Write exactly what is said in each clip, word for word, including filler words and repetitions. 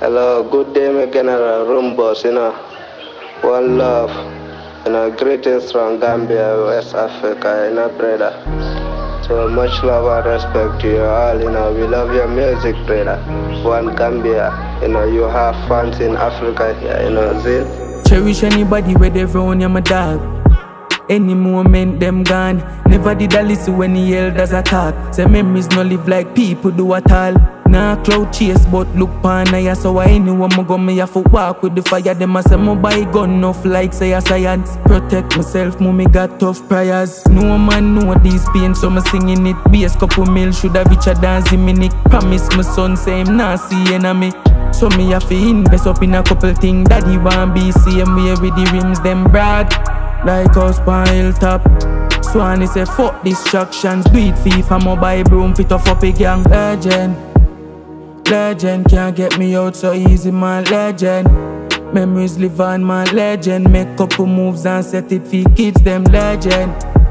Hello, good day, my general room boss, you know. One love, you know, greetings from Gambia, West Africa, you know, brother. So much love and respect to you all, you know. We love your music, brother. One Gambia, you know, you have fans in Africa here, you know, see? Cherish anybody where they round, you're my dog. Any moment them gone. Never did I listen when the elders attack. Say memories no live like people do at all. Nah cloud chase but look pan I so I anyone me go me have to walk with the fire. Them a say me buy gun enough like say a science. Protect myself, me got tough prayers. No man know these pains so me singing it. Base couple mil should have reached a dancing minute. Promise my son say him nah see enemy. So me have to invest up in a couple things. Daddy want be same way with the rims them broad. Like us pan hilltop. Swanny say fuck distractions. Do it FIFA mobile broom fit off up a gang. Legend, legend can't get me out so easy, man. Legend, memories live on, man. Legend, make couple moves and set it for kids. Them legend,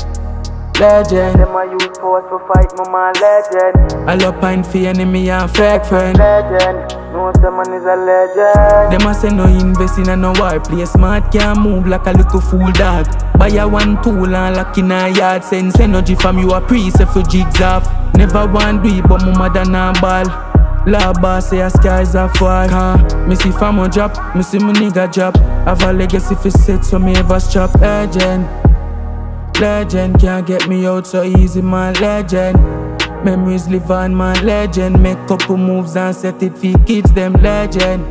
legend. Them a youth force for fight, my man. Legend. I love pine for enemy and fake friend. Legend. No, someone is a legend. Them a say no invest in a no war. Play smart, can't move like a little fool dog. Buy a one tool and lock in a yard. Send energy from you a pre-set for jigs off. Never want do it but my mother nah ball. La boss say a skies a fall. Car, me see famo drop, me see my nigga drop. Have a legacy for set so me ever stop. Legend, legend can't get me out so easy, man. Legend, memories live on, man. Legend, make couple moves and set it for kids. Them legend,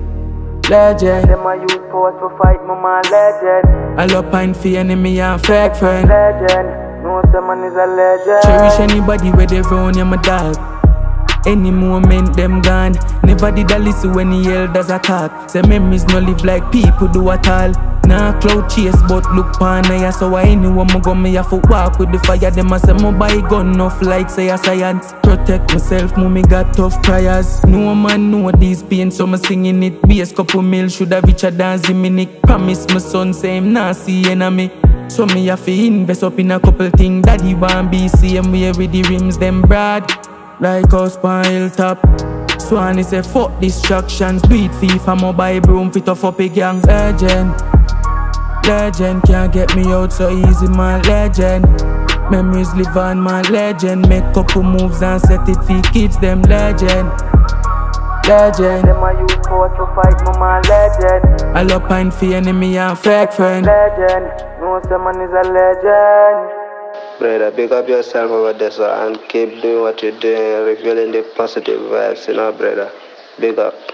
legend. Them a youth force for fight, my man. Legend. I love pine for enemy and fake friend. Legend. No, someone is a legend. Cherish anybody where they round, you're my dog. Any moment them gone. Never did I listen when the elders attack. Say memories no live like people do at all. Nah cloud chase but look pan I so I anyone me go me have to walk with the fire. Them a say me buy gun enough like say a science. Protect myself, me got tough prayers. No man know these pains so me singing it. Base couple mil should have reached a dancing minute. Promise my son say him nah see enemy. So me have to invest up in a couple things. Daddy want be same way with the rims them broad. Like us pan hilltop. Swanny say fuck distractions. Do it FIFA mobile broom fit off up a gang. Legend, legend can't get me out so easy, man. Legend, memories live on, man. Legend, make couple moves and set it for kids. Them legend, legend. Them a youth force for fight, my man. Legend. I love pine for enemy and fake friend. Legend. No, someone is a legend. Brother, big up yourself over there, so, and keep doing what you're doing, revealing the positive vibes, you know, brother. Big up.